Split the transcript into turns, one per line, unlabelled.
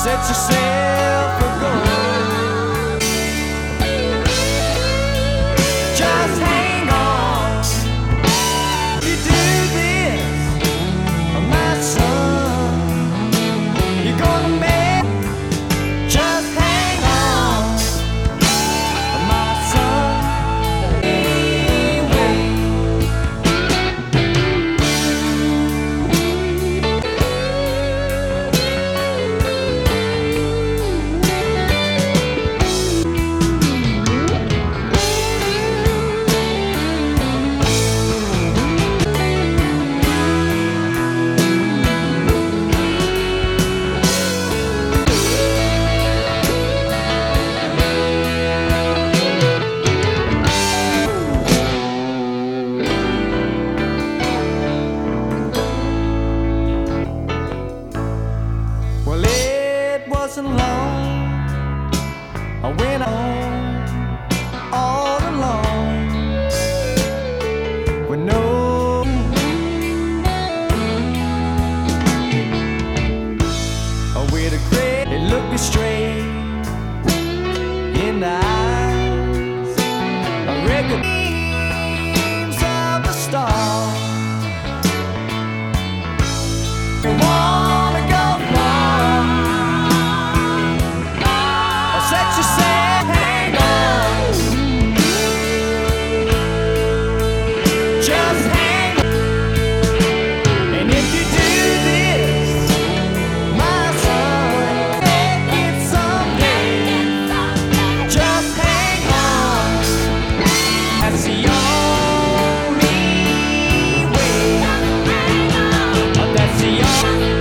Set yourself a goal. Just hang on. You do this, my son. You're gonna make. Just hang on, my son. Well, it wasn't long. I went on all alone with no. With a gray, it looked me straight in the eyes. I reckon dreams of a star. You wanna go far? Or set yourself, hang on. Just hang on. And if you do this, my son, make it someday. Just hang on. That's the only way. That's the only